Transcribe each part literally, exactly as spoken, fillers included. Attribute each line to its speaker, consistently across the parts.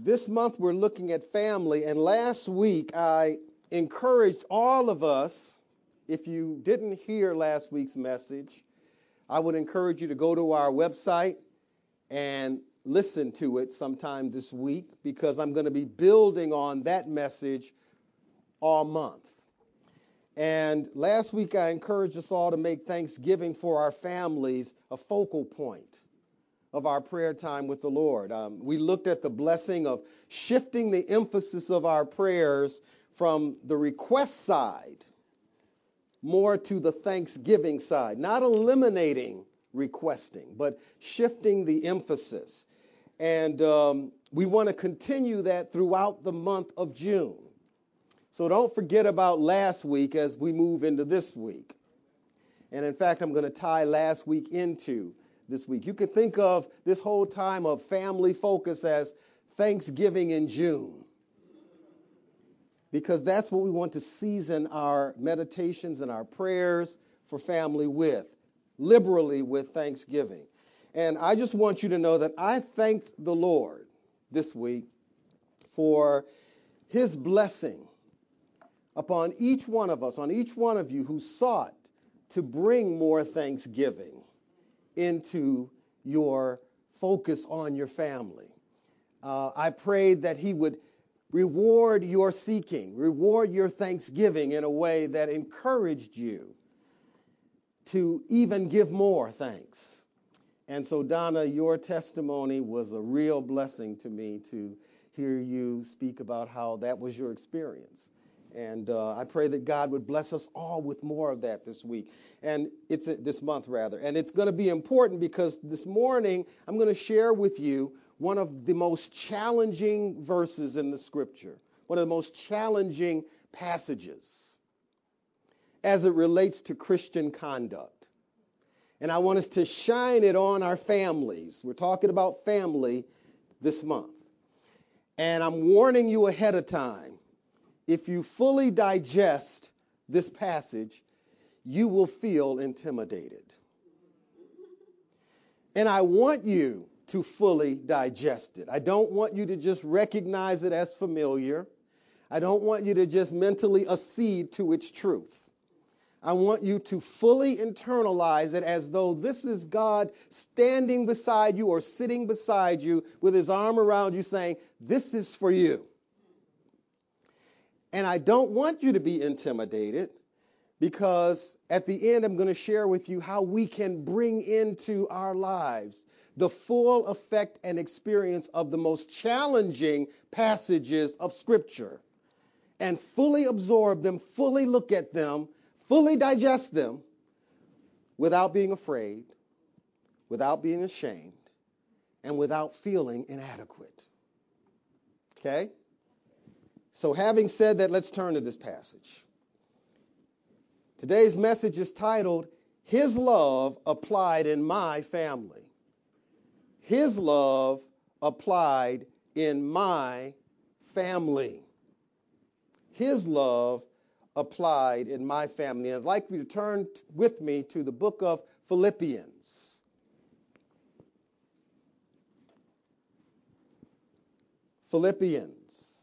Speaker 1: This month we're looking at family, and last week I encouraged all of us, if you didn't hear last week's message, I would encourage you to go to our website and listen to it sometime this week, because I'm going to be building on that message all month. And last week I encouraged us all to make Thanksgiving for our families a focal point of our prayer time with the Lord. Um, we looked at the blessing of shifting the emphasis of our prayers from the request side more to the thanksgiving side, not eliminating requesting, but shifting the emphasis. And um, we want to continue that throughout the month of June. So don't forget about last week as we move into this week. And in fact, I'm going to tie last week into this week. You can think of this whole time of family focus as Thanksgiving in June, because that's what we want to season our meditations and our prayers for family with, liberally with Thanksgiving. And I just want you to know that I thanked the Lord this week for his blessing upon each one of us, on each one of you who sought to bring more thanksgiving into your focus on your family. Uh, I prayed that he would reward your seeking, reward your thanksgiving in a way that encouraged you to even give more thanks. And so, Donna, your testimony was a real blessing to me to hear you speak about how that was your experience. And uh, I pray that God would bless us all with more of that this week, and it's uh, this month rather. And it's going to be important because this morning I'm going to share with you one of the most challenging verses in the Scripture, one of the most challenging passages as it relates to Christian conduct. And I want us to shine it on our families. We're talking about family this month. And I'm warning you ahead of time. If you fully digest this passage, you will feel intimidated. And I want you to fully digest it. I don't want you to just recognize it as familiar. I don't want you to just mentally accede to its truth. I want you to fully internalize it as though this is God standing beside you or sitting beside you with his arm around you saying, this is for you. And I don't want you to be intimidated, because at the end I'm going to share with you how we can bring into our lives the full effect and experience of the most challenging passages of Scripture and fully absorb them, fully look at them, fully digest them without being afraid, without being ashamed, and without feeling inadequate. Okay? So having said that, let's turn to this passage. Today's message is titled, His Love Applied in My Family. His love applied in my family. His love applied in my family. And I'd like you to turn with me to the book of Philippians. Philippians.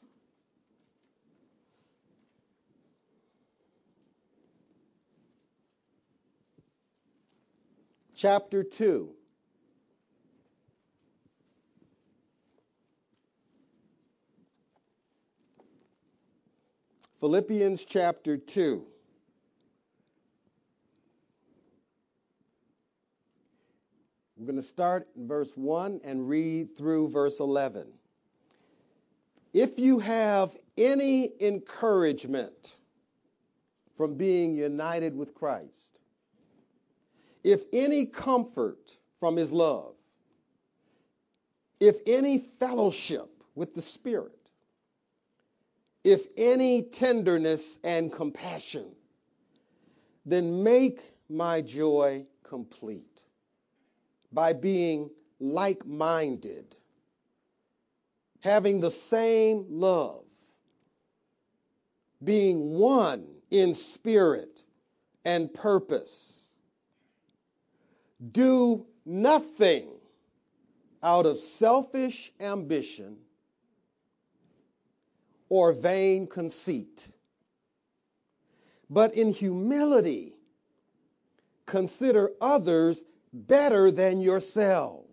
Speaker 1: Chapter two. Philippians chapter two. We're going to start in verse one and read through verse eleven. If you have any encouragement from being united with Christ, if any comfort from his love, if any fellowship with the Spirit, if any tenderness and compassion, then make my joy complete by being like-minded, having the same love, being one in spirit and purpose. Do nothing out of selfish ambition or vain conceit. But in humility, consider others better than yourselves.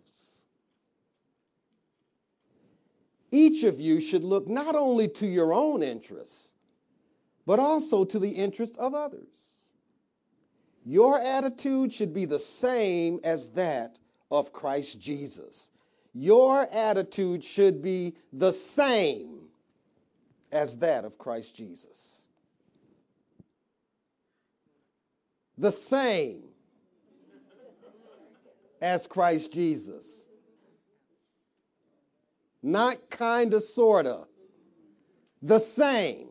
Speaker 1: Each of you should look not only to your own interests, but also to the interest of others. Your attitude should be the same as that of Christ Jesus. Your attitude should be the same as that of Christ Jesus. The same as Christ Jesus. Not kinda, sorta. The same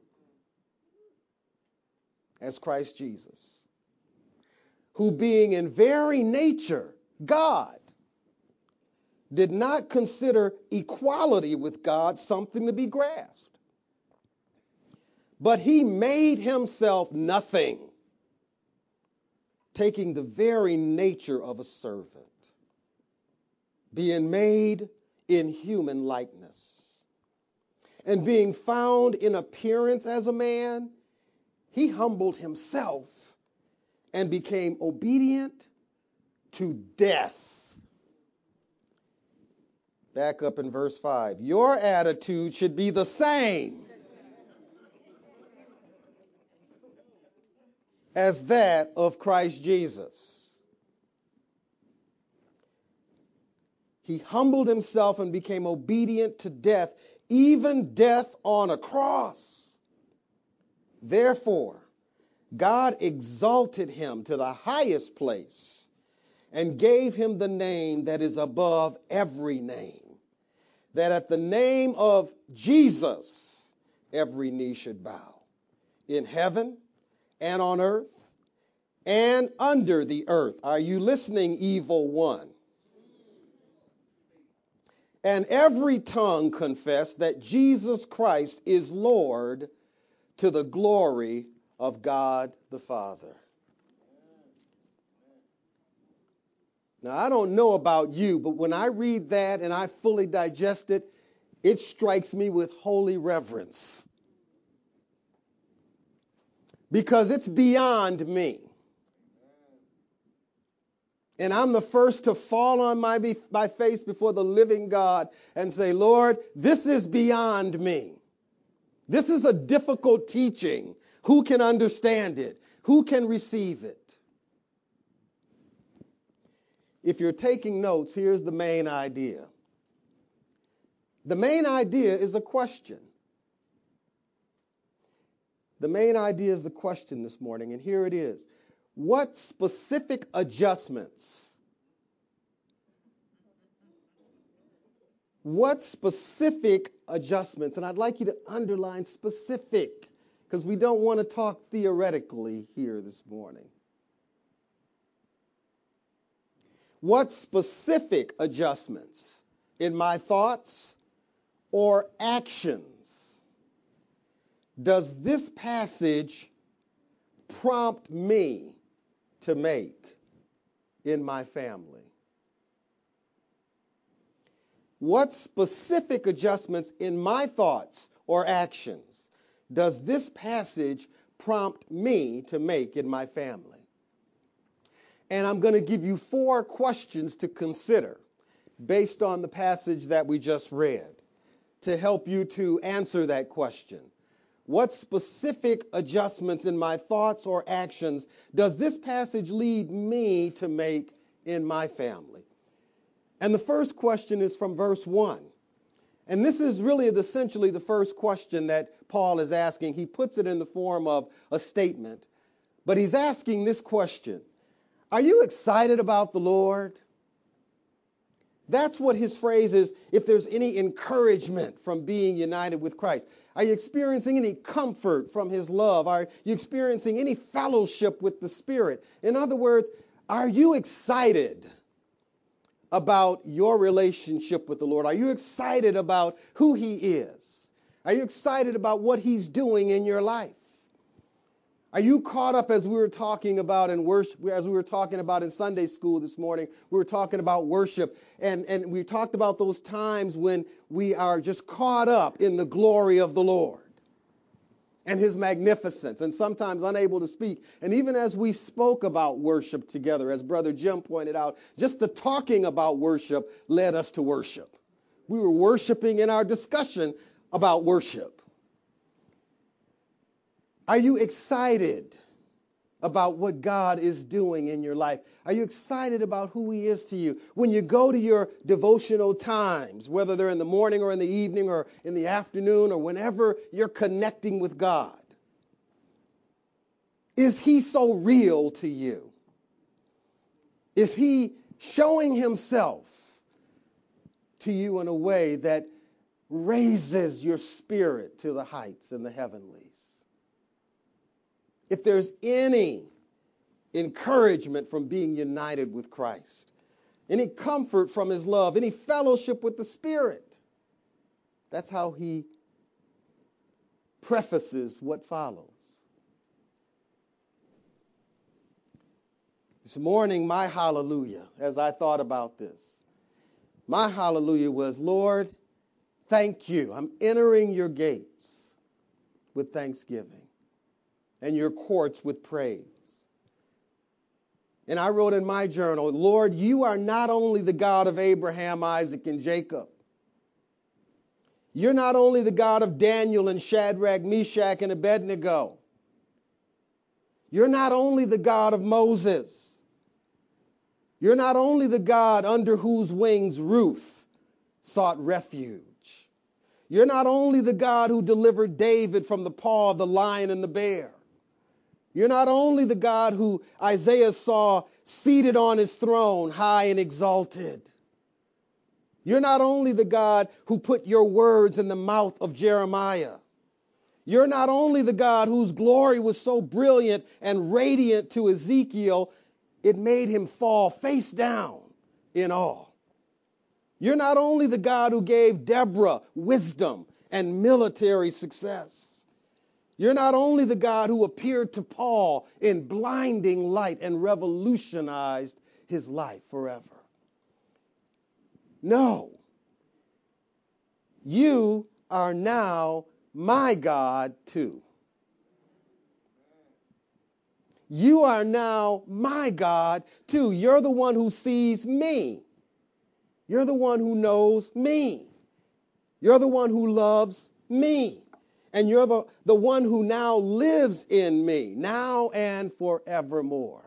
Speaker 1: as Christ Jesus, who being in very nature God, did not consider equality with God something to be grasped, but he made himself nothing, taking the very nature of a servant, being made in human likeness, and being found in appearance as a man, he humbled himself and became obedient to death. Back up in verse five. Your attitude should be the same as that of Christ Jesus. He humbled himself and became obedient to death, even death on a cross. Therefore, God exalted him to the highest place and gave him the name that is above every name, that at the name of Jesus every knee should bow, in heaven and on earth and under the earth. Are you listening, evil one? And every tongue confess that Jesus Christ is Lord, to the glory of God the Father. Now, I don't know about you, but when I read that and I fully digest it, it strikes me with holy reverence. Because it's beyond me. And I'm the first to fall on my, be- my face before the living God and say, Lord, this is beyond me. This is a difficult teaching. Who can understand it? Who can receive it? If you're taking notes, here's the main idea. The main idea is a question. The main idea is a question this morning, and here it is. What specific adjustments, what specific adjustments, and I'd like you to underline specific, because we don't want to talk theoretically here this morning. What specific adjustments in my thoughts or actions does this passage prompt me to make in my family? What specific adjustments in my thoughts or actions does this passage prompt me to make in my family? And I'm going to give you four questions to consider based on the passage that we just read to help you to answer that question. What specific adjustments in my thoughts or actions does this passage lead me to make in my family? And the first question is from verse one. And this is really essentially the first question that Paul is asking. He puts it in the form of a statement, but he's asking this question. Are you excited about the Lord? That's what his phrase is, if there's any encouragement from being united with Christ. Are you experiencing any comfort from his love? Are you experiencing any fellowship with the Spirit? In other words, are you excited about your relationship with the Lord? Are you excited about who he is? Are you excited about what he's doing in your life? Are you caught up as we were talking about in worship, as we were talking about in Sunday school this morning? We were talking about worship, and, and we talked about those times when we are just caught up in the glory of the Lord and his magnificence, and sometimes unable to speak. And even as we spoke about worship together, as Brother Jim pointed out, just the talking about worship led us to worship. We were worshiping in our discussion about worship. Are you excited about what God is doing in your life? Are you excited about who he is to you? When you go to your devotional times, whether they're in the morning or in the evening or in the afternoon or whenever you're connecting with God, is he so real to you? Is he showing himself to you in a way that raises your spirit to the heights and the heavenlies? If there's any encouragement from being united with Christ, any comfort from his love, any fellowship with the Spirit, that's how he prefaces what follows. This morning, my hallelujah, as I thought about this, my hallelujah was, Lord, thank you. I'm entering your gates with thanksgiving and your courts with praise. And I wrote in my journal, Lord, you are not only the God of Abraham, Isaac, and Jacob. You're not only the God of Daniel and Shadrach, Meshach, and Abednego. You're not only the God of Moses. You're not only the God under whose wings Ruth sought refuge. You're not only the God who delivered David from the paw of the lion and the bear. You're not only the God who Isaiah saw seated on his throne, high and exalted. You're not only the God who put your words in the mouth of Jeremiah. You're not only the God whose glory was so brilliant and radiant to Ezekiel, it made him fall face down in awe. You're not only the God who gave Deborah wisdom and military success. You're not only the God who appeared to Paul in blinding light and revolutionized his life forever. No. You are now my God too. You are now my God too. You're the one who sees me. You're the one who knows me. You're the one who loves me. And you're the, the one who now lives in me, now and forevermore.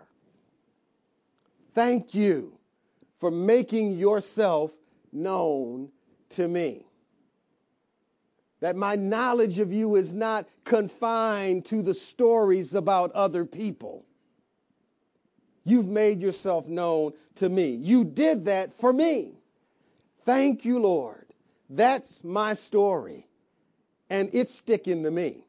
Speaker 1: Thank you for making yourself known to me. That my knowledge of you is not confined to the stories about other people. You've made yourself known to me. You did that for me. Thank you, Lord. That's my story. And it's sticking to me.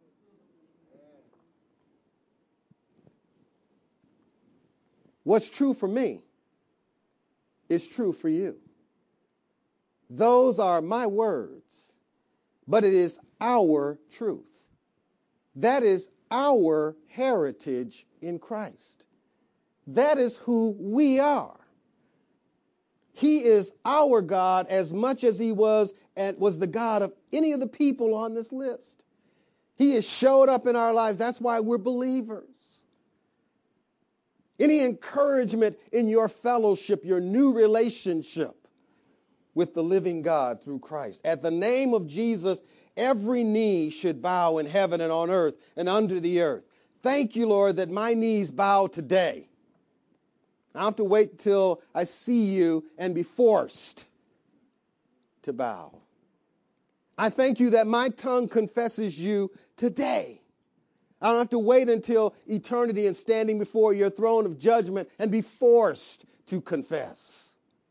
Speaker 1: What's true for me is true for you. Those are my words, but it is our truth. That is our heritage in Christ. That is who we are. He is our God as much as he was and was the God of any of the people on this list. He has showed up in our lives. That's why we're believers. Any encouragement in your fellowship, your new relationship with the living God through Christ. At the name of Jesus, every knee should bow in heaven and on earth and under the earth. Thank you, Lord, that my knees bow today. I don't have to wait till I see you and be forced to bow. I thank you that my tongue confesses you today. I don't have to wait until eternity and standing before your throne of judgment and be forced to confess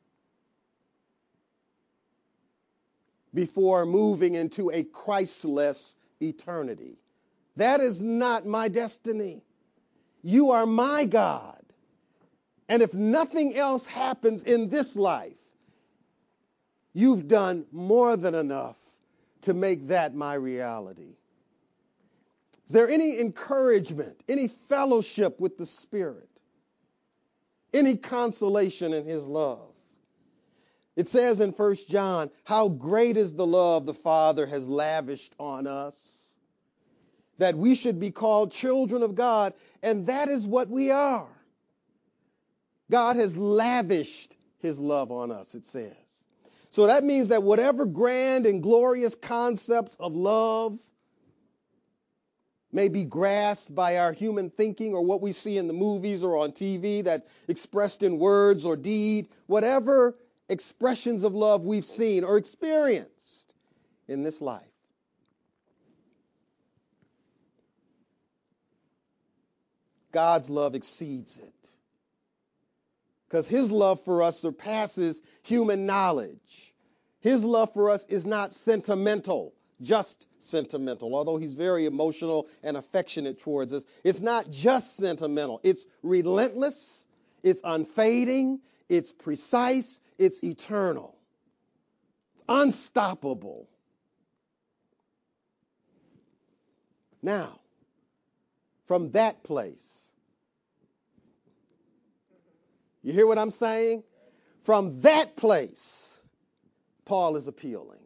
Speaker 1: before moving into a Christless eternity. That is not my destiny. You are my God. And if nothing else happens in this life, you've done more than enough to make that my reality. Is there any encouragement, any fellowship with the Spirit, any consolation in his love? It says in First John, how great is the love the Father has lavished on us, that we should be called children of God, and that is what we are. God has lavished his love on us, it says. So that means that whatever grand and glorious concepts of love may be grasped by our human thinking or what we see in the movies or on T V that expressed in words or deed, whatever expressions of love we've seen or experienced in this life, God's love exceeds it. Because his love for us surpasses human knowledge. His love for us is not sentimental, just sentimental, although he's very emotional and affectionate towards us. It's not just sentimental. It's relentless, it's unfading, it's precise, it's eternal. It's unstoppable. Now, from that place, you hear what I'm saying? From that place, Paul is appealing.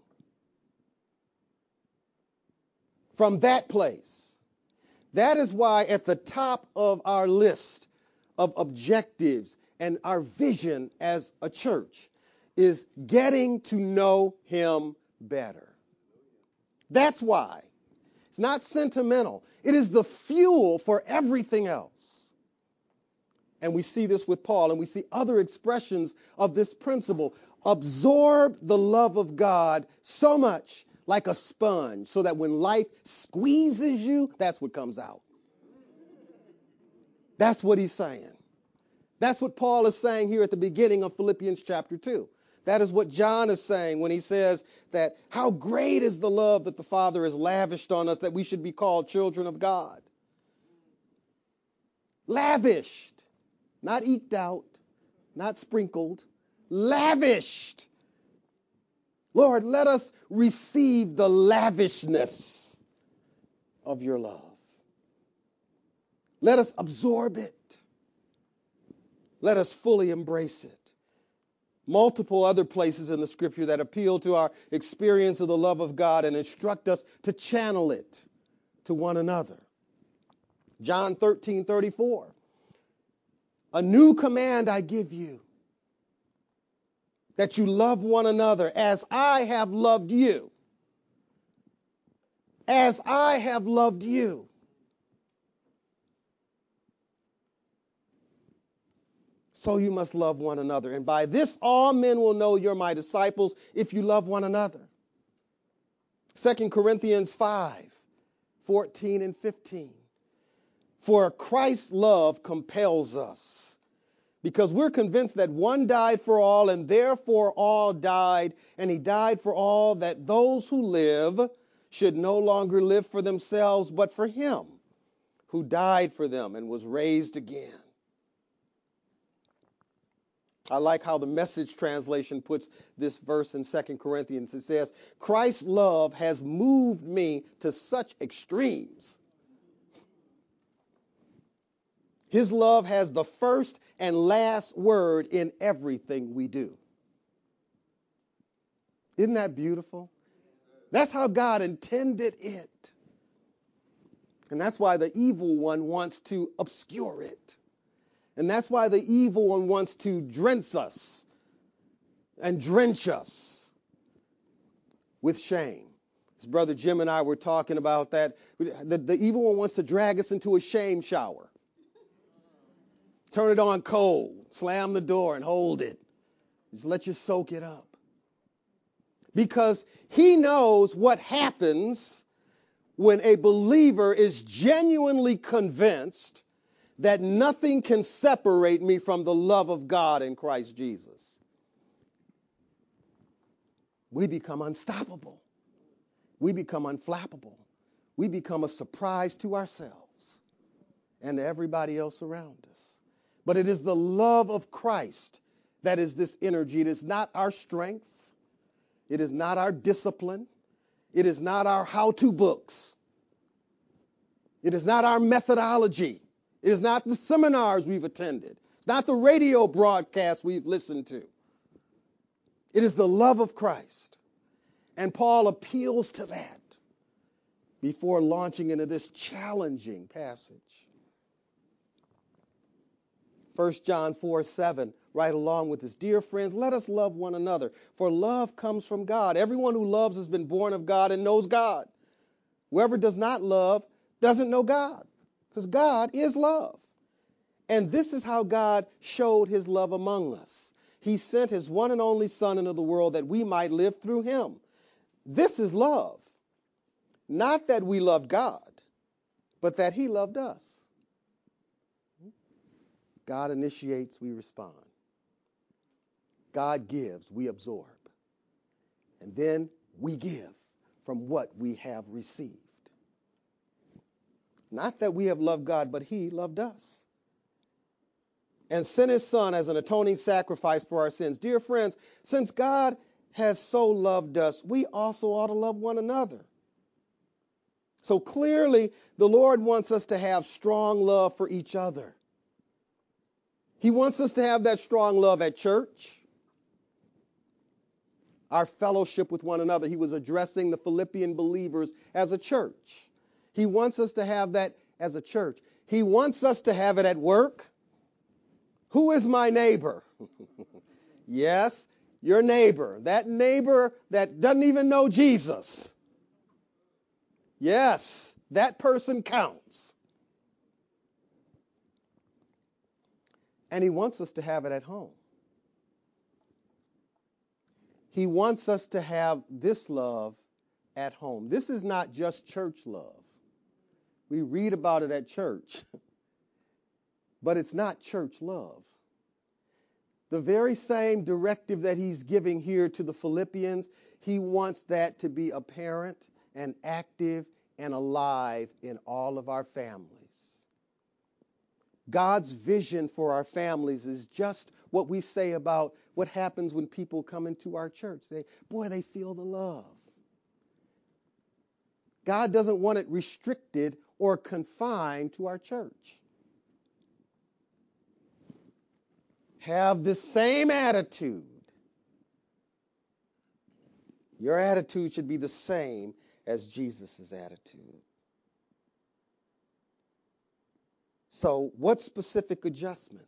Speaker 1: From that place. That is why at the top of our list of objectives and our vision as a church is getting to know him better. That's why. It's not sentimental. It is the fuel for everything else. And we see this with Paul, and we see other expressions of this principle. Absorb the love of God so much like a sponge, so that when life squeezes you, that's what comes out. That's what he's saying. That's what Paul is saying here at the beginning of Philippians chapter two. That is what John is saying when he says that how great is the love that the Father has lavished on us that we should be called children of God. Lavished. Not eked out, not sprinkled, lavished. Lord, let us receive the lavishness of your love. Let us absorb it. Let us fully embrace it. Multiple other places in the scripture that appeal to our experience of the love of God and instruct us to channel it to one another. John thirteen thirty-four. A new command I give you, that you love one another as I have loved you. As I have loved you. So you must love one another. And by this all men will know you're my disciples if you love one another. Second Corinthians five, fourteen and fifteen. For Christ's love compels us, because we're convinced that one died for all, and therefore all died, and he died for all, that those who live should no longer live for themselves, but for him who died for them and was raised again. I like how the Message translation puts this verse in Second Corinthians. It says, Christ's love has moved me to such extremes. His love has the first and last word in everything we do. Isn't that beautiful? That's how God intended it. And that's why the evil one wants to obscure it. And that's why the evil one wants to drench us and drench us with shame. As Brother Jim and I were talking about that, the, the evil one wants to drag us into a shame shower. Turn it on cold, slam the door and hold it. Just let you soak it up. Because he knows what happens when a believer is genuinely convinced that nothing can separate me from the love of God in Christ Jesus. We become unstoppable. We become unflappable. We become a surprise to ourselves and to everybody else around us. But it is the love of Christ that is this energy. It is not our strength. It is not our discipline. It is not our how-to books. It is not our methodology. It is not the seminars we've attended. It's not the radio broadcasts we've listened to. It is the love of Christ. And Paul appeals to that before launching into this challenging passage. First John four seven, right along with this. Dear friends, let us love one another, for love comes from God. Everyone who loves has been born of God and knows God. Whoever does not love doesn't know God, because God is love. And this is how God showed his love among us. He sent his one and only Son into the world that we might live through him. This is love. Not that we loved God, but that he loved us. God initiates, we respond. God gives, we absorb. And then we give from what we have received. Not that we have loved God, but he loved us and sent his Son as an atoning sacrifice for our sins. Dear friends, since God has so loved us, we also ought to love one another. So clearly, the Lord wants us to have strong love for each other. He wants us to have that strong love at church, our fellowship with one another. He was addressing the Philippian believers as a church. He wants us to have that as a church. He wants us to have it at work. Who is my neighbor? Yes, your neighbor. That neighbor that doesn't even know Jesus. Yes, that person counts. And he wants us to have it at home. He wants us to have this love at home. This is not just church love. We read about it at church, but it's not church love. The very same directive that he's giving here to the Philippians, he wants that to be apparent and active and alive in all of our families. God's vision for our families is just what we say about what happens when people come into our church. They, boy, they feel the love. God doesn't want it restricted or confined to our church. Have the same attitude. Your attitude should be the same as Jesus' attitude. So, what specific adjustments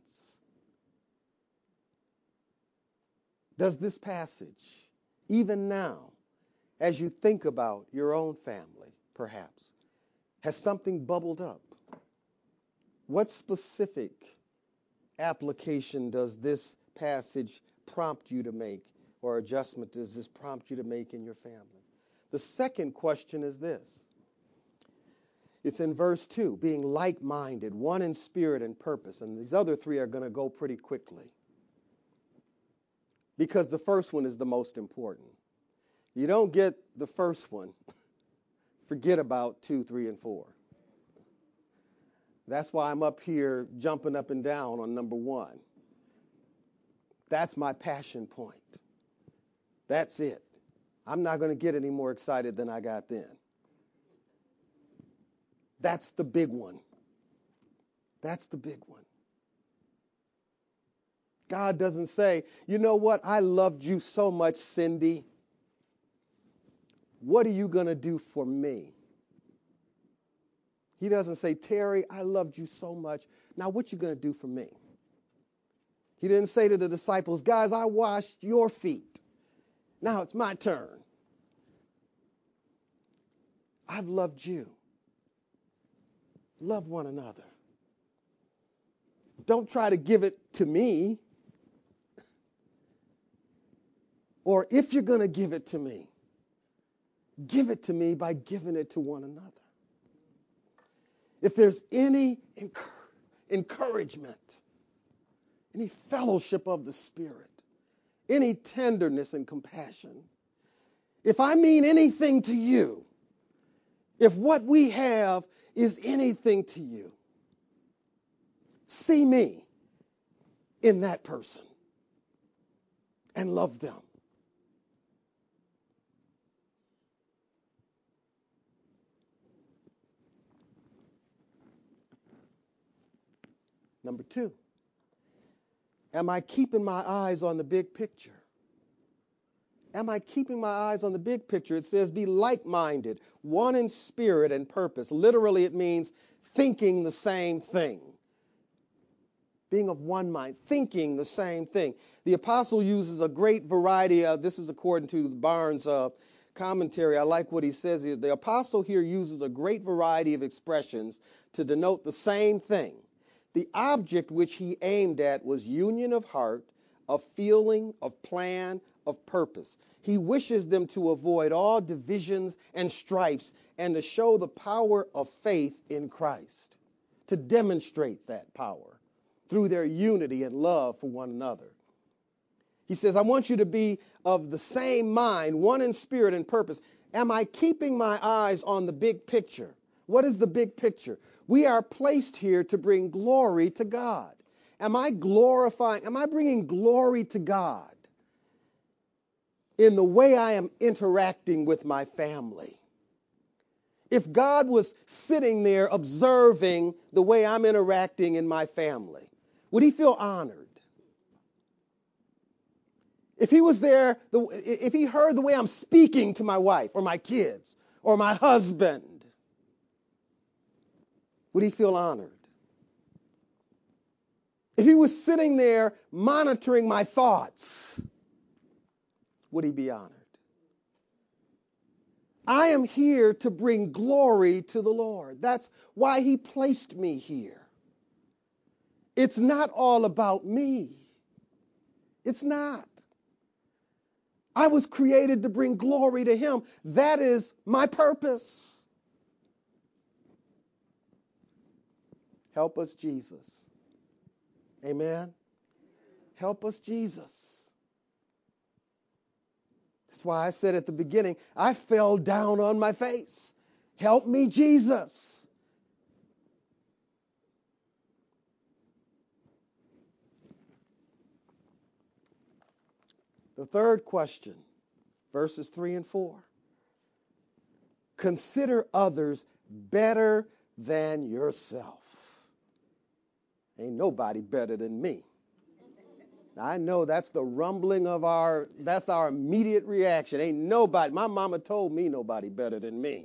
Speaker 1: does this passage, even now, as you think about your own family, perhaps, has something bubbled up? What specific application does this passage prompt you to make, or adjustment does this prompt you to make in your family? The second question is this. It's in verse two, being like-minded, one in spirit and purpose. And these other three are going to go pretty quickly, because the first one is the most important. You don't get the first one, forget about two, three, and four. That's why I'm up here jumping up and down on number one. That's my passion point. That's it. I'm not going to get any more excited than I got then. That's the big one. That's the big one. God doesn't say, you know what, I loved you so much, Cindy. What are you going to do for me? He doesn't say, Terry, I loved you so much. Now what you going to do for me? He didn't say to the disciples, guys, I washed your feet. Now it's my turn. I've loved you. Love one another. Don't try to give it to me. Or if you're going to give it to me, give it to me by giving it to one another. If there's any encouragement, any fellowship of the Spirit, any tenderness and compassion, if I mean anything to you, if what we have is anything to you, see me in that person and love them. Number two, am I keeping my eyes on the big picture? Am I keeping my eyes on the big picture? It says be like-minded, one in spirit and purpose. Literally, it means thinking the same thing. Being of one mind, thinking the same thing. The apostle uses a great variety of, this is according to Barnes' uh, commentary. I like what he says here. The apostle here uses a great variety of expressions to denote the same thing. The object which he aimed at was union of heart, of feeling, of plan, of purpose. He wishes them to avoid all divisions and strifes and to show the power of faith in Christ, to demonstrate that power through their unity and love for one another. He says, I want you to be of the same mind, one in spirit and purpose. Am I keeping my eyes on the big picture? What is the big picture? We are placed here to bring glory to God. Am I glorifying, am I bringing glory to God in the way I am interacting with my family? If God was sitting there observing the way I'm interacting in my family, would he feel honored? If he was there, if he heard the way I'm speaking to my wife or my kids or my husband, would he feel honored? If he was sitting there monitoring my thoughts, would he be honored? I am here to bring glory to the Lord. That's why he placed me here. It's not all about me. It's not. I was created to bring glory to him. That is my purpose. Help us, Jesus. Amen. Help us, Jesus. That's why I said at the beginning, I fell down on my face. Help me, Jesus. The third question, verses three and four. Consider others better than yourself. Ain't nobody better than me. I know that's the rumbling of our, that's our immediate reaction. Ain't nobody, my mama told me nobody better than me.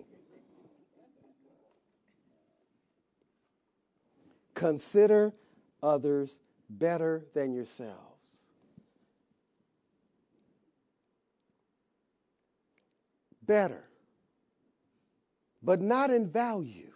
Speaker 1: Consider others better than yourselves. Better, but not in value.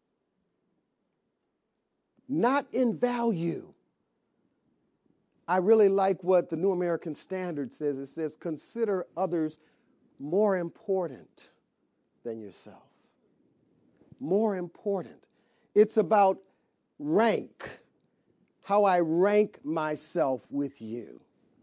Speaker 1: Not in value. I really like what the New American Standard says. It says, consider others more important than yourself. More important. It's about rank, how I rank myself with you.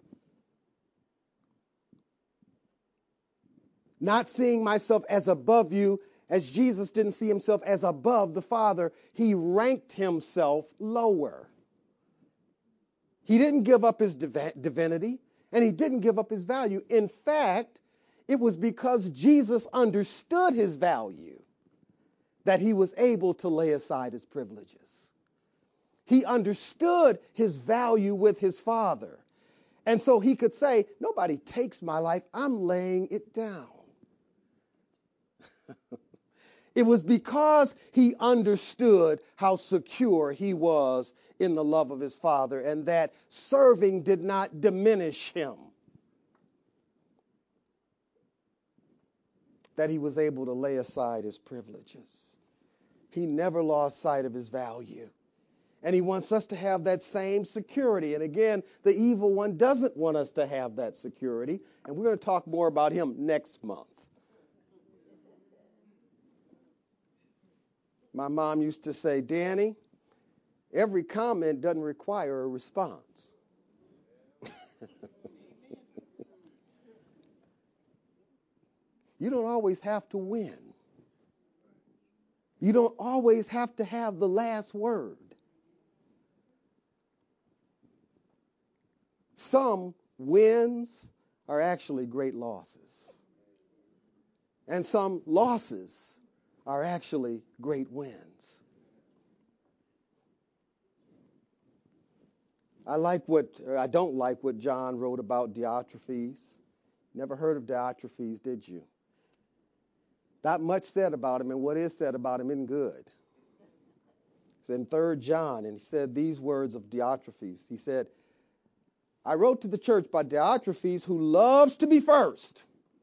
Speaker 1: Not seeing myself as above you, as Jesus didn't see himself as above the Father. He ranked himself lower. He didn't give up his div- divinity, and he didn't give up his value. In fact, it was because Jesus understood his value that he was able to lay aside his privileges. He understood his value with his Father. And so he could say, nobody takes my life, I'm laying it down. It was because he understood how secure he was in the love of his Father and that serving did not diminish him, that he was able to lay aside his privileges. He never lost sight of his value. And he wants us to have that same security. And again, the evil one doesn't want us to have that security. And we're going to talk more about him next month. My mom used to say, Danny, every comment doesn't require a response. You don't always have to win. You don't always have to have the last word. Some wins are actually great losses. And some losses are actually great wins. I like what, I don't like what John wrote about Diotrephes. Never heard of Diotrephes, did you? Not much said about him, and what is said about him isn't good. It's in Third John, and he said these words of Diotrephes. He said, I wrote to the church by Diotrephes, who loves to be first.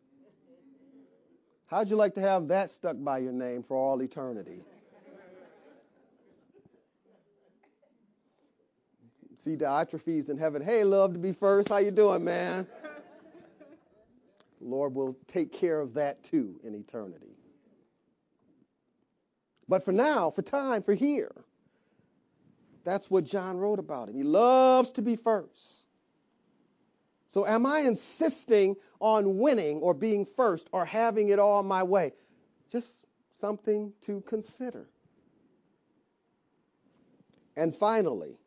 Speaker 1: How'd you like to have that stuck by your name for all eternity? See Diotrephes in heaven. Hey, love to be first. How you doing, man? The Lord will take care of that too in eternity. But for now, for time, for here, that's what John wrote about him. He loves to be first. So am I insisting on winning or being first or having it all my way? Just something to consider. And finally,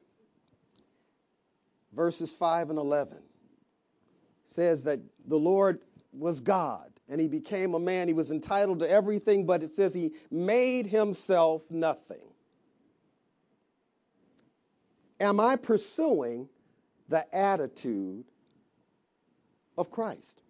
Speaker 1: verses five and eleven says that the Lord was God and he became a man. He was entitled to everything, but it says he made himself nothing. Am I pursuing the attitude of Christ?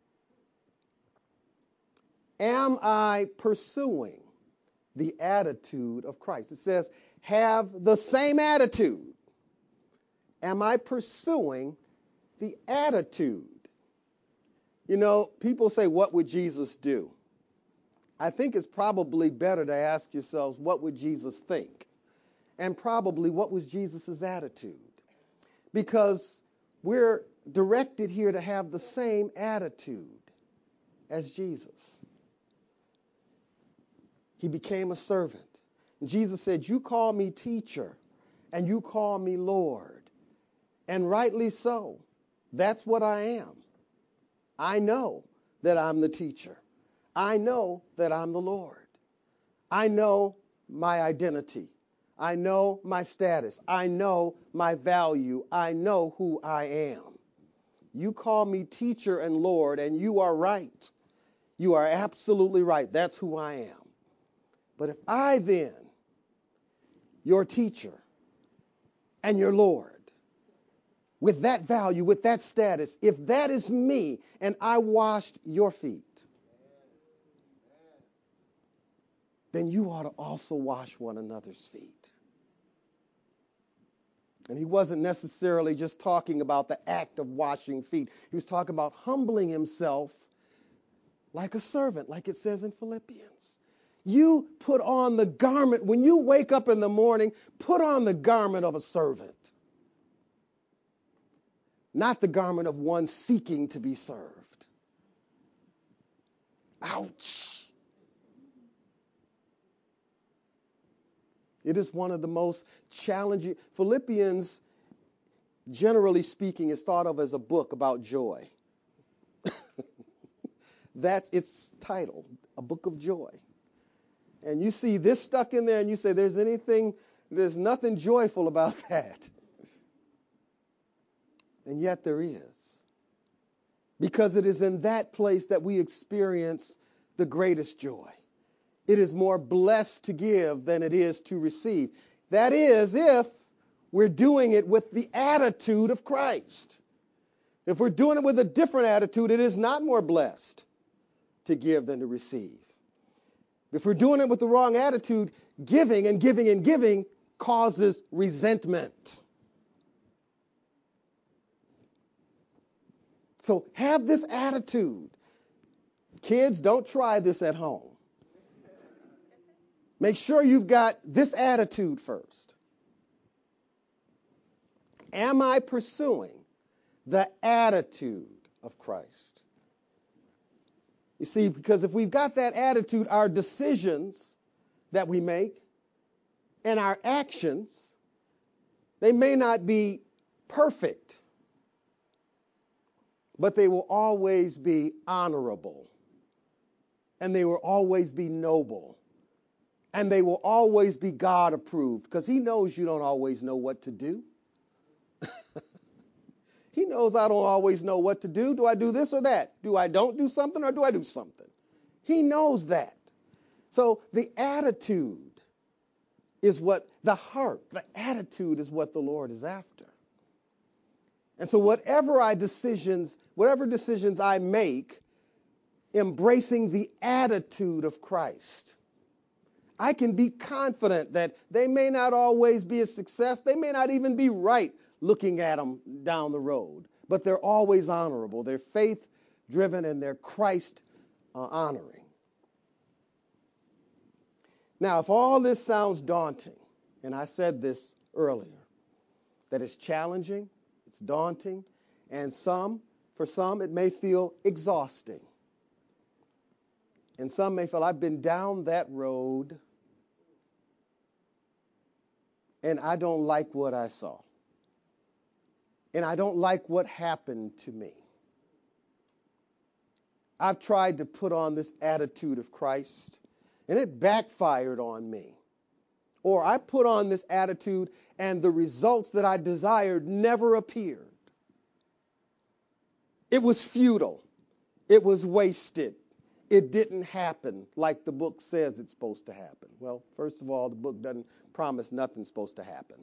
Speaker 1: Am I pursuing the attitude of Christ? It says, have the same attitude. Am I pursuing the attitude? You know, people say, what would Jesus do? I think it's probably better to ask yourselves, what would Jesus think? And probably, what was Jesus' attitude? Because we're directed here to have the same attitude as Jesus. He became a servant. Jesus said, you call me teacher and you call me Lord. And rightly so. That's what I am. I know that I'm the teacher. I know that I'm the Lord. I know my identity. I know my status. I know my value. I know who I am. You call me teacher and Lord, and you are right. You are absolutely right. That's who I am. But if I then, your teacher and your Lord, with that value, with that status, if that is me and I washed your feet, then you ought to also wash one another's feet. And he wasn't necessarily just talking about the act of washing feet. He was talking about humbling himself like a servant, like it says in Philippians. You put on the garment, when you wake up in the morning, put on the garment of a servant. Not the garment of one seeking to be served. Ouch. It is one of the most challenging. Philippians, generally speaking, is thought of as a book about joy. That's its title, a book of joy. And you see this stuck in there and you say, there's anything, there's nothing joyful about that. And yet there is. Because it is in that place that we experience the greatest joy. It is more blessed to give than it is to receive. That is, if we're doing it with the attitude of Christ. If we're doing it with a different attitude, it is not more blessed to give than to receive. If we're doing it with the wrong attitude, giving and giving and giving causes resentment. So have this attitude. Kids, don't try this at home. Make sure you've got this attitude first. Am I pursuing the attitude of Christ? You see, because if we've got that attitude, our decisions that we make and our actions, they may not be perfect, but they will always be honorable, and they will always be noble, and they will always be God approved, because he knows you don't always know what to do. He knows I don't always know what to do. Do I do this or that? Do I don't do something or do I do something? He knows that. So the attitude is what, the heart, the attitude is what the Lord is after. And so whatever I decisions, whatever decisions I make, embracing the attitude of Christ, I can be confident that they may not always be a success. They may not even be right looking at them down the road, but they're always honorable. They're faith driven and they're Christ uh, honoring. Now, if all this sounds daunting, and I said this earlier, that it's challenging, it's daunting, and some, for some, it may feel exhausting. And some may feel, I've been down that road and I don't like what I saw. And I don't like what happened to me. I've tried to put on this attitude of Christ and it backfired on me. Or I put on this attitude and the results that I desired never appeared. It was futile. It was wasted. It didn't happen like the book says it's supposed to happen. Well, first of all, the book doesn't promise nothing's supposed to happen.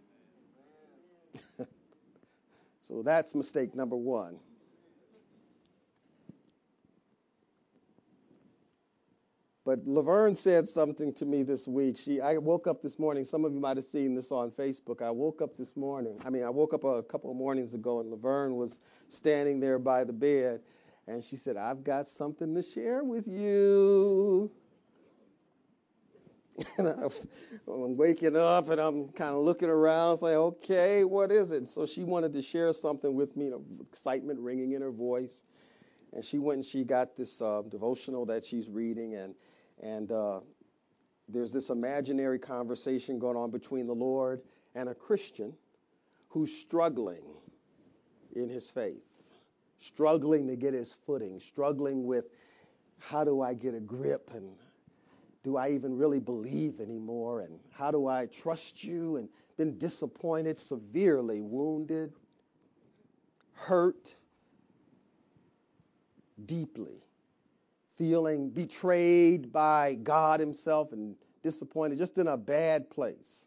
Speaker 1: So that's mistake number one. But Laverne said something to me this week. She, I woke up this morning. Some of you might have seen this on Facebook. I woke up this morning. I mean, I woke up a couple of mornings ago, and Laverne was standing there by the bed, and she said, "I've got something to share with you." And I was, I'm waking up, and I'm kind of looking around, saying, "Okay, what is it?" So she wanted to share something with me, you know, excitement ringing in her voice. And she went and she got this uh, devotional that she's reading, and and uh, there's this imaginary conversation going on between the Lord and a Christian who's struggling in his faith, struggling to get his footing, struggling with how do I get a grip, and do I even really believe anymore, and how do I trust you, and been disappointed, severely wounded, hurt deeply, feeling betrayed by God himself and disappointed, just in a bad place.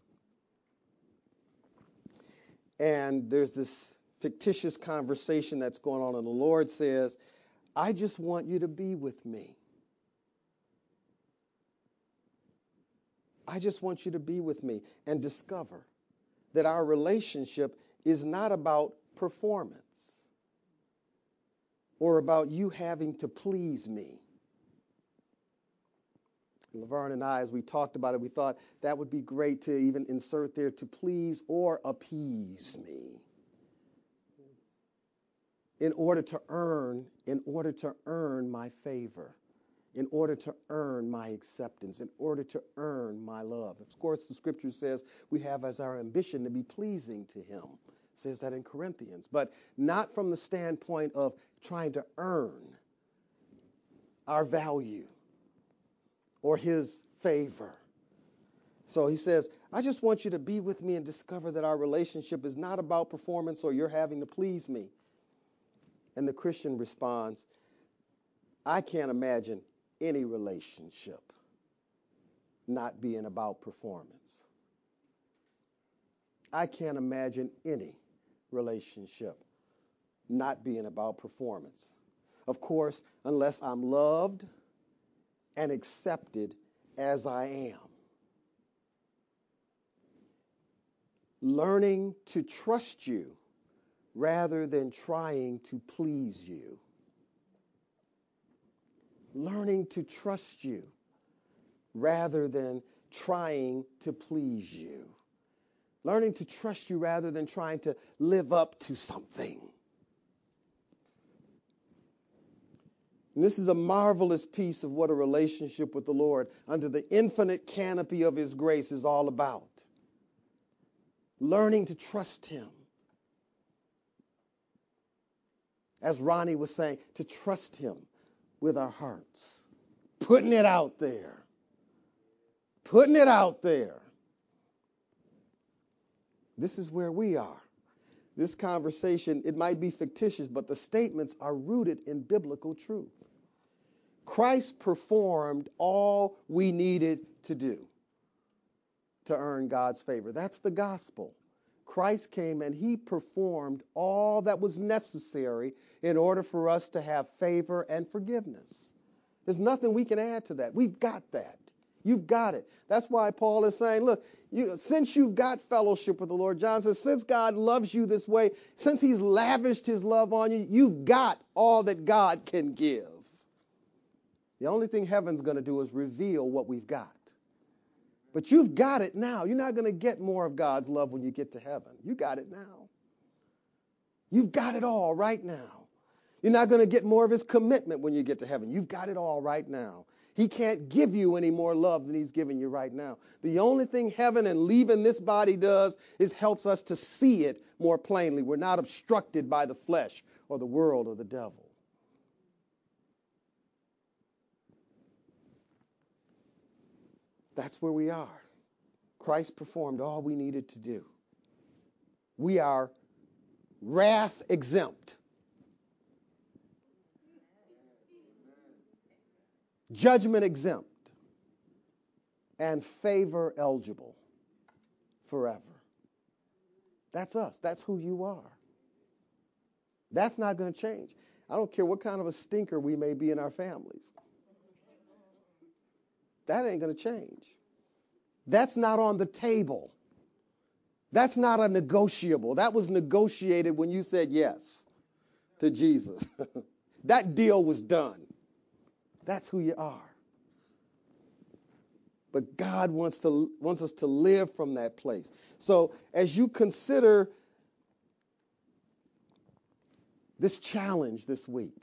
Speaker 1: And there's this fictitious conversation that's going on, and the Lord says, "I just want you to be with me. I just want you to be with me and discover that our relationship is not about performance or about you having to please me." Laverne and I, as we talked about it, we thought that would be great to even insert there, to please or appease me. In order to earn, in order to earn my favor, in order to earn my acceptance, in order to earn my love. Of course, the scripture says we have as our ambition to be pleasing to him. It says that in Corinthians, but not from the standpoint of trying to earn our value or his favor. So he says, "I just want you to be with me and discover that our relationship is not about performance or you're having to please me." And the Christian responds, "I can't imagine any relationship not being about performance. I can't imagine any relationship not being about performance. Of course, unless I'm loved and accepted as I am." Learning to trust you rather than trying to please you. Learning to trust you rather than trying to please you. Learning to trust you rather than trying to live up to something. And this is a marvelous piece of what a relationship with the Lord under the infinite canopy of his grace is all about. Learning to trust him. As Ronnie was saying, to trust him with our hearts. Putting it out there. Putting it out there. This is where we are. This conversation, it might be fictitious, but the statements are rooted in biblical truth. Christ performed all we needed to do to earn God's favor. That's the gospel. Christ came and he performed all that was necessary in order for us to have favor and forgiveness. There's nothing we can add to that. We've got that. You've got it. That's why Paul is saying, look, you, since you've got fellowship with the Lord, John says, since God loves you this way, since he's lavished his love on you, you've got all that God can give. The only thing heaven's going to do is reveal what we've got. But you've got it now. You're not going to get more of God's love when you get to heaven. You got it now. You've got it all right now. You're not going to get more of his commitment when you get to heaven. You've got it all right now. He can't give you any more love than he's giving you right now. The only thing heaven and leaving this body does is helps us to see it more plainly. We're not obstructed by the flesh or the world or the devil. That's where we are. Christ performed all we needed to do. We are wrath exempt, judgment exempt, and favor eligible forever. That's us. That's who you are. That's not going to change. I don't care what kind of a stinker we may be in our families. That ain't going to change. That's not on the table. That's not a negotiable. That was negotiated when you said yes to Jesus. That deal was done. That's who you are. But God wants to wants us to live from that place. So as you consider this challenge this week,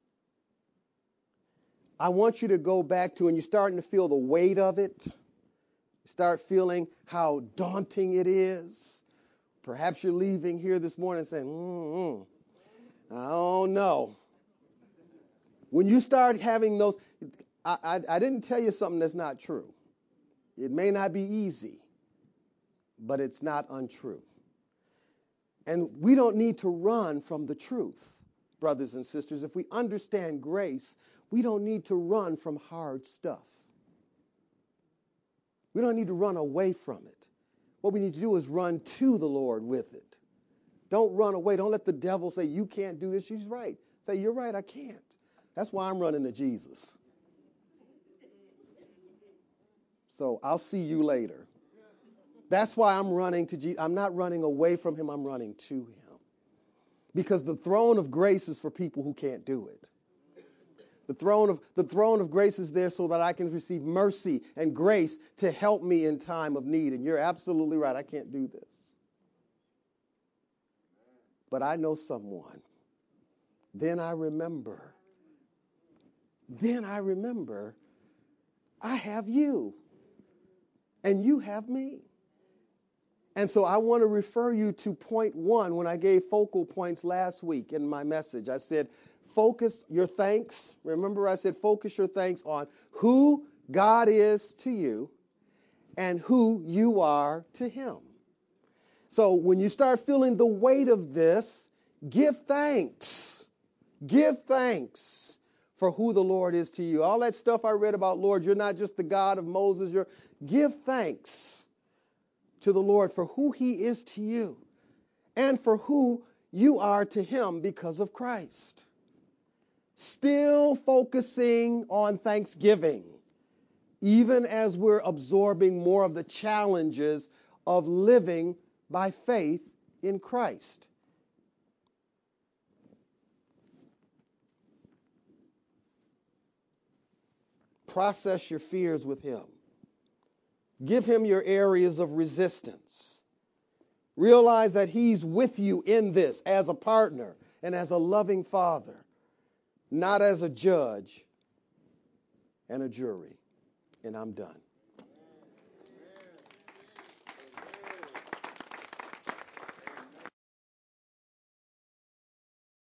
Speaker 1: I want you to go back to, and you're starting to feel the weight of it. Start feeling how daunting it is. Perhaps you're leaving here this morning saying, mm-mm, I don't know. When you start having those, I, I, I didn't tell you something that's not true. It may not be easy, but it's not untrue. And we don't need to run from the truth, brothers and sisters. If we understand grace, we don't need to run from hard stuff. We don't need to run away from it. What we need to do is run to the Lord with it. Don't run away. Don't let the devil say, you can't do this. She's right. Say, you're right, I can't. That's why I'm running to Jesus. So I'll see you later. That's why I'm running to Jesus. I'm not running away from him. I'm running to him. Because the throne of grace is for people who can't do it. The throne of the throne of grace is there so that I can receive mercy and grace to help me in time of need. And you're absolutely right. I can't do this. But I know someone. Then I remember. Then I remember I have you. And you have me. And so I want to refer you to point one when I gave focal points last week in my message. I said, focus your thanks. Remember, I said focus your thanks on who God is to you and who you are to him. So when you start feeling the weight of this, give thanks. Give thanks for who the Lord is to you. All that stuff I read about, Lord, you're not just the God of Moses. You're give thanks to the Lord for who he is to you and for who you are to him because of Christ. Still focusing on Thanksgiving, even as we're absorbing more of the challenges of living by faith in Christ. Process your fears with him. Give him your areas of resistance. Realize that he's with you in this as a partner and as a loving father. Not as a judge and a jury. And I'm done.